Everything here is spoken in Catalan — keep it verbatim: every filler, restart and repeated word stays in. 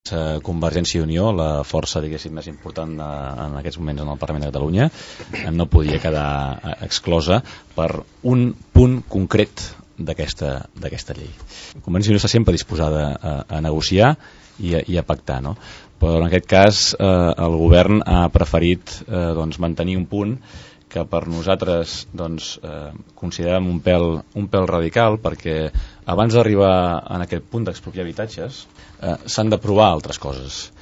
Convergència i Unió, la força diguéssim més important en aquests moments en el Parlament de Catalunya, no podia quedar exclosa per un punt concret d'aquesta d'aquesta llei. Convergència i Unió està sempre disposada a, a negociar i a, i a pactar, no? Però en aquest cas eh, el govern ha preferit eh, doncs, mantenir un punt que per nosaltres doncs, eh, considerem un pèl, un pèl radical, perquè abans d'arribar en aquest punt d'expropiar habitatges eh, s'han de provar altres coses.